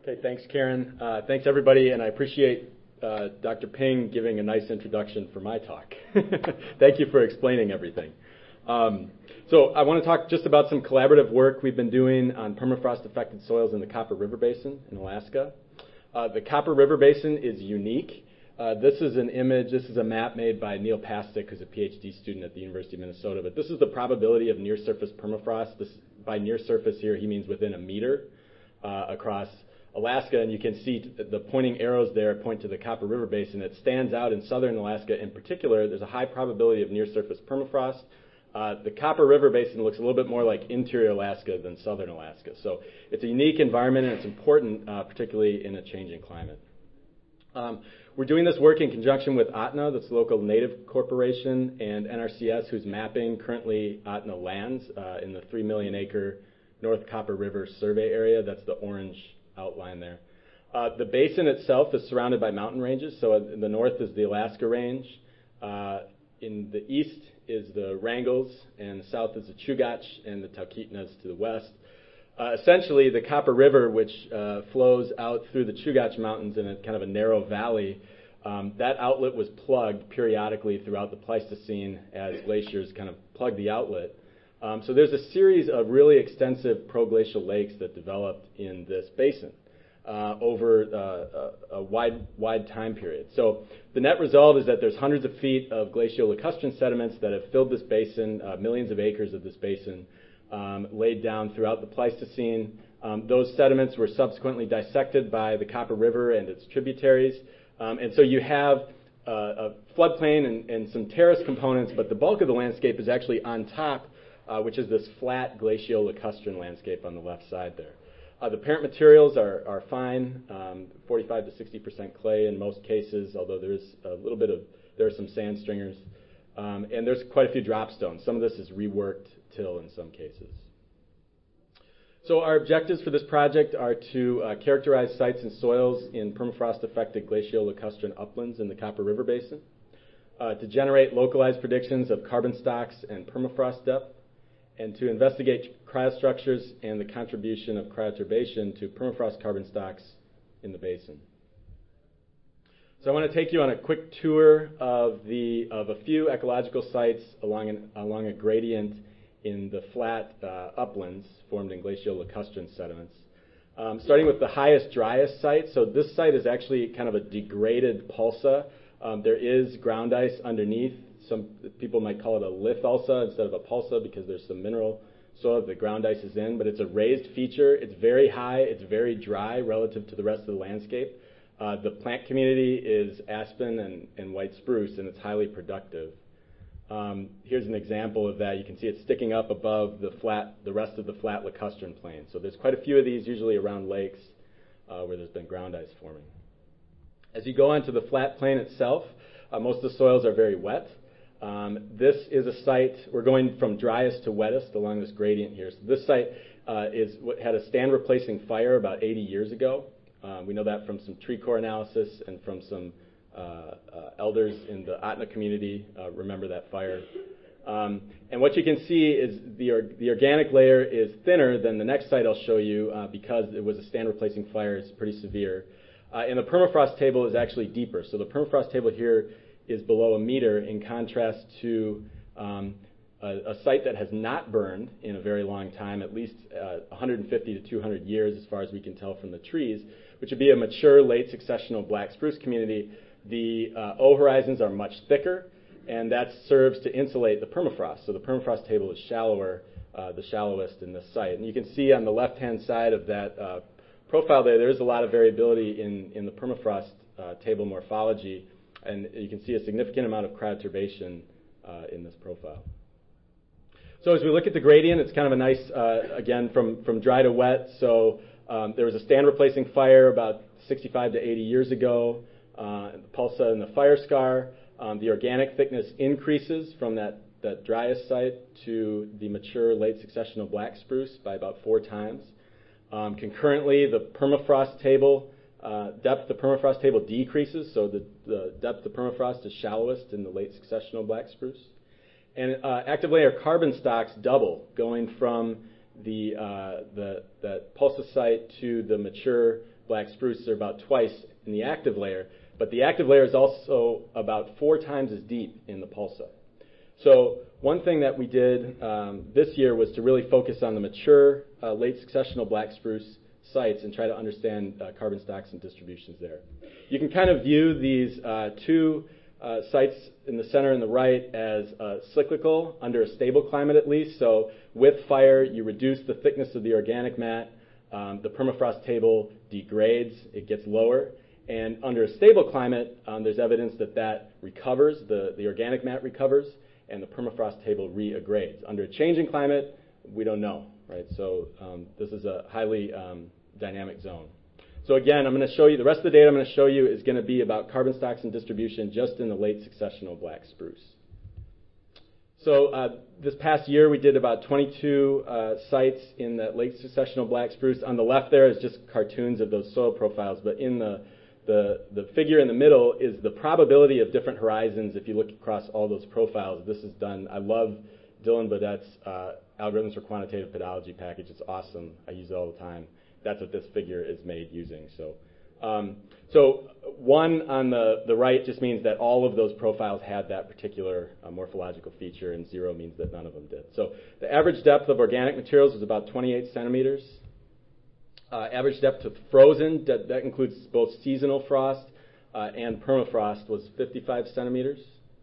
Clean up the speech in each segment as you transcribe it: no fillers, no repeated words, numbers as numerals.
Okay, thanks, Karen. Thanks, everybody, and I appreciate Dr. Ping giving a nice introduction for my talk. Thank you for explaining everything. So I want to talk just about some collaborative work we've been doing on permafrost-affected soils in the Copper River Basin in Alaska. The Copper River Basin is unique. This is a map made by Neil Pastic, who's a PhD student at the University of Minnesota. But this is the probability of near-surface permafrost. By near-surface here, he means within a meter across Alaska. And you can see the pointing arrows there point to the Copper River Basin. It stands out in southern Alaska in particular. There's a high probability of near-surface permafrost. The Copper River Basin looks a little bit more like interior Alaska than southern Alaska. So it's a unique environment, and it's important, particularly in a changing climate. We're doing this work in conjunction with ATNA, that's the local native corporation, and NRCS, who's mapping currently ATNA lands in the 3 million acre North Copper River survey area. That's the orange outline there. The basin itself is surrounded by mountain ranges. So in the north is the Alaska Range. In the east is the Wrangels, and the south is the Chugach and the Talkeetnas to the west. Essentially, the Copper River, which flows out through the Chugach Mountains in a kind of a narrow valley, that outlet was plugged periodically throughout the Pleistocene as glaciers kind of plugged the outlet. So there's a series of really extensive proglacial lakes that developed in this basin over a wide time period. So the net result is that there's hundreds of feet of glacial lacustrine sediments that have filled this basin, millions of acres of this basin, laid down throughout the Pleistocene. Those sediments were subsequently dissected by the Copper River and its tributaries. And so you have a floodplain and some terrace components, but the bulk of the landscape is actually on top, which is this flat glacial lacustrine landscape on the left side there. The parent materials are fine, 45 to 60% clay in most cases, although there are some sand stringers. And there's quite a few drop stones. Some of this is reworked till in some cases. So our objectives for this project are to characterize sites and soils in permafrost-affected glacial lacustrine uplands in the Copper River Basin, to generate localized predictions of carbon stocks and permafrost depth, and to investigate cryostructures and the contribution of cryoturbation to permafrost carbon stocks in the basin. So I want to take you on a quick tour of a few ecological sites along a gradient in the flat uplands formed in glacial lacustrine sediments. Starting with the highest, driest site. So this site is actually kind of a degraded pulsa. There is ground ice underneath. Some people might call it a lithalsa instead of a pulsa because there's some mineral soil that the ground ice is in, but it's a raised feature. It's very high. It's very dry relative to the rest of the landscape. The plant community is aspen and white spruce, and it's highly productive. Here's an example of that. You can see it sticking up above the rest of the flat lacustrine plain. So there's quite a few of these, usually around lakes where there's been ground ice forming. As you go onto the flat plain itself, most of the soils are very wet. This is a site, we're going from driest to wettest along this gradient here. So this site had a stand replacing fire about 80 years ago. We know that from some tree core analysis and from some elders in the ATNA community remember that fire. And what you can see is the organic layer is thinner than the next site I'll show you because it was a stand replacing fire. It's pretty severe. And the permafrost table is actually deeper. So the permafrost table here is below a meter in contrast to a site that has not burned in a very long time, at least 150 to 200 years as far as we can tell from the trees, which would be a mature late successional black spruce community. The O horizons are much thicker, and that serves to insulate the permafrost. So the permafrost table is shallower, the shallowest in this site. And you can see on the left-hand side of that profile there is a lot of variability in the permafrost table morphology, and you can see a significant amount of cryoturbation in this profile. So as we look at the gradient, it's kind of a nice, again, from dry to wet. So there was a stand replacing fire about 65 to 80 years ago, the pulsa and the fire scar. The organic thickness increases from that driest site to the mature late successional black spruce by about 4 times. Concurrently, the permafrost table, depth of the permafrost table decreases, so the depth of permafrost is shallowest in the late successional black spruce. And active layer carbon stocks double, going from the pulsa site to the mature black spruce are about twice in the active layer, but the active layer is also about 4 times as deep in the pulsa. So one thing that we did this year was to really focus on the mature late successional black spruce sites and try to understand carbon stocks and distributions there. You can kind of view these two sites in the center and the right as cyclical under a stable climate at least. So with fire, you reduce the thickness of the organic mat. The permafrost table degrades, it gets lower. And under a stable climate, there's evidence that that recovers, the organic mat recovers, and the permafrost table reaggrades. Under a changing climate, we don't know, right? So this is a highly dynamic zone. So again, I'm going to show you, the rest of the data I'm going to show you is going to be about carbon stocks and distribution just in the late successional black spruce. So this past year we did about 22 sites in the late successional black spruce. On the left there is just cartoons of those soil profiles, but in the figure in the middle is the probability of different horizons if you look across all those profiles. This is done, I love Dylan Baudet's Algorithms for Quantitative Pedology package. It's awesome. I use it all the time. That's what this figure is made using. So 1 on the right just means that all of those profiles had that particular morphological feature, and 0 means that none of them did. So the average depth of organic materials is about 28 centimeters. Average depth to frozen, that includes both seasonal frost and permafrost, was 55 centimeters.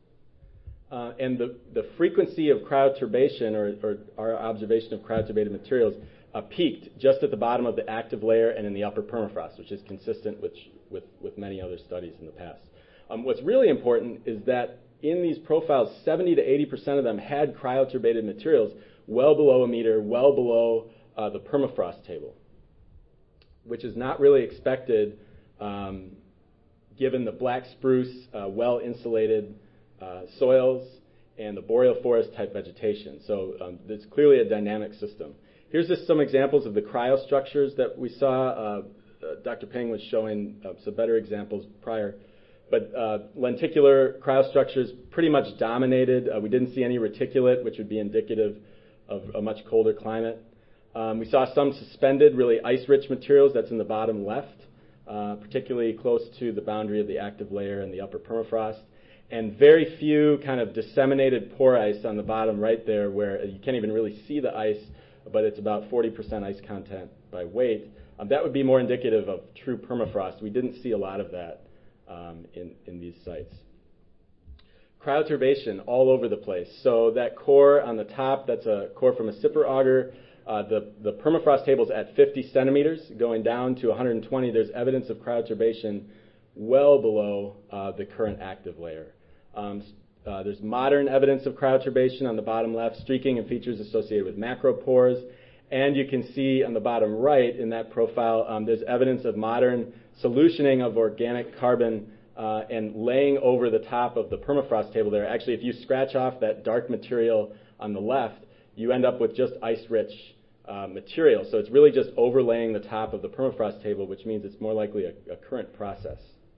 And the frequency of cryoturbation, or our observation of cryoturbated materials, peaked just at the bottom of the active layer and in the upper permafrost, which is consistent with many other studies in the past. What's really important is that in these profiles, 70 to 80% of them had cryoturbated materials well below a meter, well below the permafrost table, which is not really expected given the black spruce, well-insulated soils and the boreal forest type vegetation. So there's clearly a dynamic system. Here's just some examples of the cryostructures that we saw. Dr. Peng was showing some better examples prior. But lenticular cryostructures pretty much dominated. We didn't see any reticulate, which would be indicative of a much colder climate. We saw some suspended, really ice-rich materials. That's in the bottom left, particularly close to the boundary of the active layer and the upper permafrost. And very few kind of disseminated pore ice on the bottom right there, where you can't even really see the ice, but it's about 40% ice content by weight. That would be more indicative of true permafrost. We didn't see a lot of that in these sites. Cryoturbation all over the place. So that core on the top, that's a core from a Sipper auger. The permafrost table's at 50 centimeters, going down to 120. There's evidence of cryoturbation well below the current active layer. There's modern evidence of cryoturbation on the bottom left, streaking and features associated with macropores. And you can see on the bottom right in that profile, there's evidence of modern solutioning of organic carbon and laying over the top of the permafrost table there. Actually, if you scratch off that dark material on the left, you end up with just ice-rich material. So it's really just overlaying the top of the permafrost table, which means it's more likely a current process.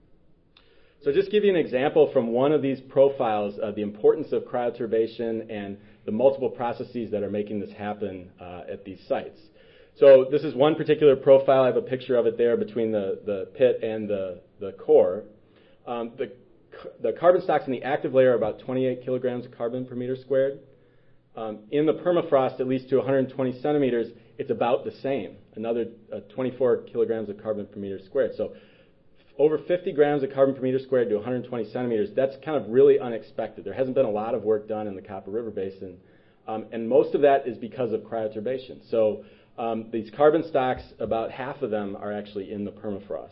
So just give you an example from one of these profiles of the importance of cryoturbation and the multiple processes that are making this happen at these sites. So this is one particular profile. I have a picture of it there between the pit and the core. The carbon stocks in the active layer are about 28 kilograms of carbon per meter squared. In the permafrost, at least to 120 centimeters, it's about the same, another 24 kilograms of carbon per meter squared. So over 50 grams of carbon per meter squared to 120 centimeters, that's kind of really unexpected. There hasn't been a lot of work done in the Copper River Basin, and most of that is because of cryoturbation. So these carbon stocks, about half of them are actually in the permafrost.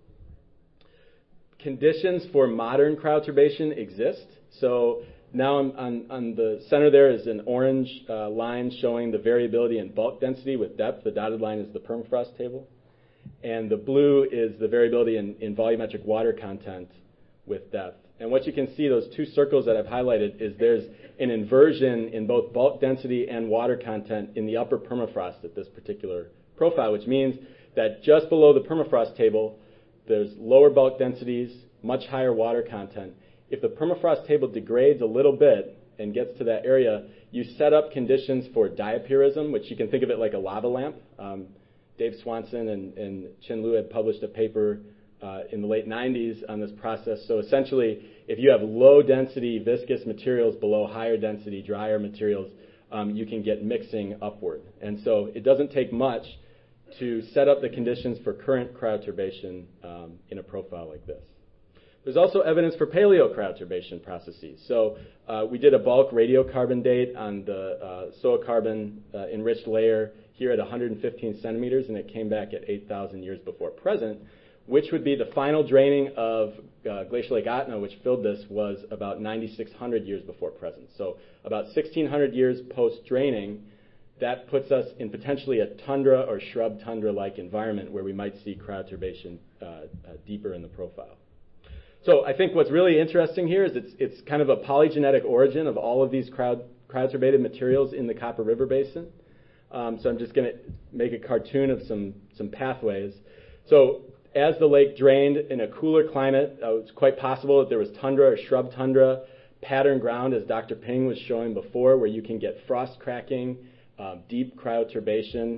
Conditions for modern cryoturbation exist. So now on the center there is an orange line showing the variability in bulk density with depth. The dotted line is the permafrost table. And the blue is the variability in volumetric water content with depth. And what you can see, those two circles that I've highlighted, is there's an inversion in both bulk density and water content in the upper permafrost at this particular profile, which means that just below the permafrost table, there's lower bulk densities, much higher water content. If the permafrost table degrades a little bit and gets to that area, you set up conditions for diapirism, which you can think of it like a lava lamp. Dave Swanson and Chin Liu had published a paper in the late 90s on this process. So essentially, if you have low density viscous materials below higher density drier materials, you can get mixing upward. And so it doesn't take much to set up the conditions for current cryoturbation in a profile like this. There's also evidence for paleocryoturbation processes. So we did a bulk radiocarbon date on the SOA-carbon enriched layer here at 115 centimeters, and it came back at 8,000 years before present, which would be the final draining of Glacial Lake Ahtna, which filled this, was about 9,600 years before present. So about 1,600 years post-draining, that puts us in potentially a tundra or shrub tundra-like environment where we might see cryoturbation deeper in the profile. So I think what's really interesting here is it's kind of a polygenetic origin of all of these cryoturbated materials in the Copper River Basin. So I'm just going to make a cartoon of some pathways. So as the lake drained in a cooler climate, it's quite possible that there was tundra or shrub tundra pattern ground, as Dr. Ping was showing before, where you can get frost cracking, deep cryoturbation,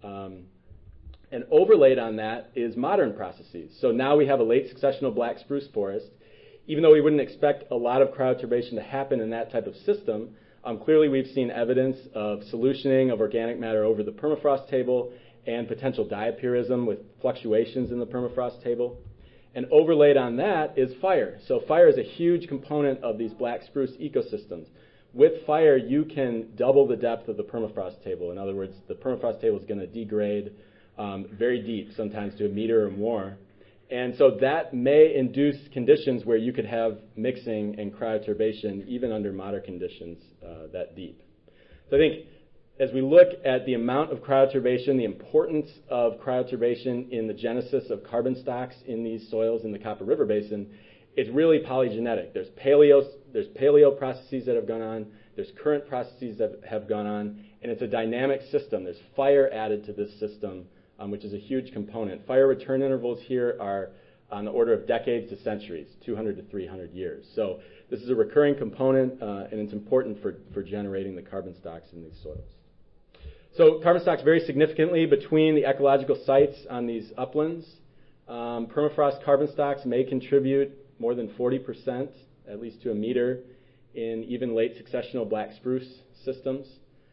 and overlaid on that is modern processes. So now we have a late successional black spruce forest. Even though we wouldn't expect a lot of cryoturbation to happen in that type of system, clearly we've seen evidence of solutioning of organic matter over the permafrost table and potential diapirism with fluctuations in the permafrost table. And overlaid on that is fire. So fire is a huge component of these black spruce ecosystems. With fire, you can double the depth of the permafrost table. In other words, the permafrost table is going to degrade very deep, sometimes to a meter or more. And so that may induce conditions where you could have mixing and cryoturbation even under moderate conditions that deep. So I think as we look at the amount of cryoturbation, the importance of cryoturbation in the genesis of carbon stocks in these soils in the Copper River Basin, it's really polygenetic. There's paleo processes that have gone on, there's current processes that have gone on, and it's a dynamic system. There's fire added to this system, which is a huge component. Fire return intervals here are on the order of decades to centuries, 200 to 300 years. So this is a recurring component, and it's important for generating the carbon stocks in these soils. So carbon stocks vary significantly between the ecological sites on these uplands. Permafrost carbon stocks may contribute more than 40%, at least to a meter, in even late successional black spruce systems.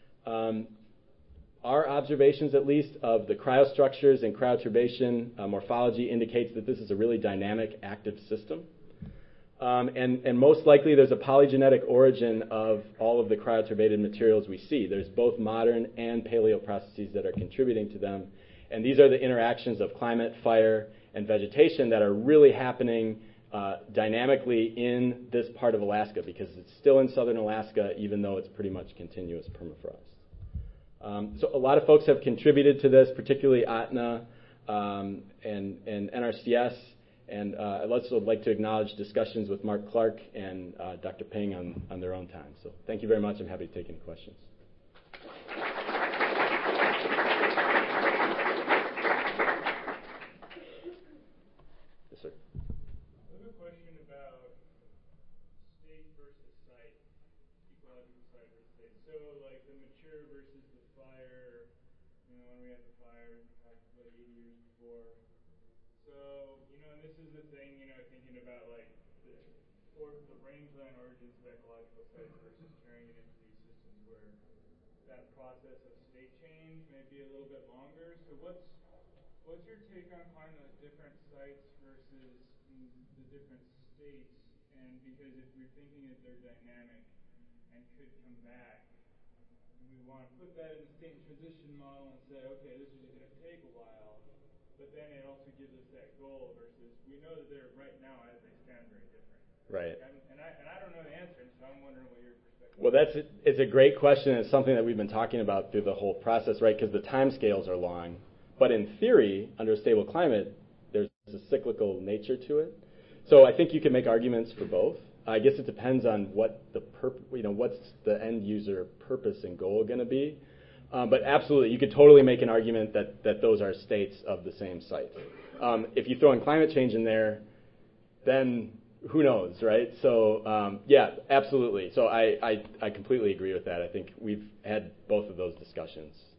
Our observations, at least, of the cryostructures and cryoturbation morphology indicates that this is a really dynamic, active system. And most likely there's a polygenetic origin of all of the cryoturbated materials we see. There's both modern and paleo processes that are contributing to them. And these are the interactions of climate, fire, and vegetation that are really happening dynamically in this part of Alaska, because it's still in southern Alaska, even though it's pretty much continuous permafrost. So a lot of folks have contributed to this, particularly Ahtna and NRCS. And I'd also like to acknowledge discussions with Mark Clark and Dr. Ping on their own time. So thank you very much. I'm happy to take any questions. Yes, sir. I have a question about state versus site, ecological site versus state. So like the mature versus the fire, when we had the fire, we talked about 80 years before. So, and this is the thing, thinking about like the rangeland origins of ecological sites versus carrying it into these systems where that process of state change may be a little bit longer. So what's your take on finding those different sites versus the different states? And because if we're thinking that they're dynamic and could come back, we want to put that in the state transition model and say, okay, this is going to take a while. But then it also gives us that goal versus we know that they're right now as they stand very different. Right. And I don't know the answer, so I'm wondering what your perspective is. Well, it's a great question. It's something that we've been talking about through the whole process, right? Because the time scales are long. But in theory, under a stable climate, there's a cyclical nature to it. So I think you can make arguments for both. I guess it depends on what what's the end user purpose and goal going to be. But absolutely, you could totally make an argument that those are states of the same site. If you throw in climate change in there, then who knows, right? So yeah, absolutely. So I completely agree with that. I think we've had both of those discussions.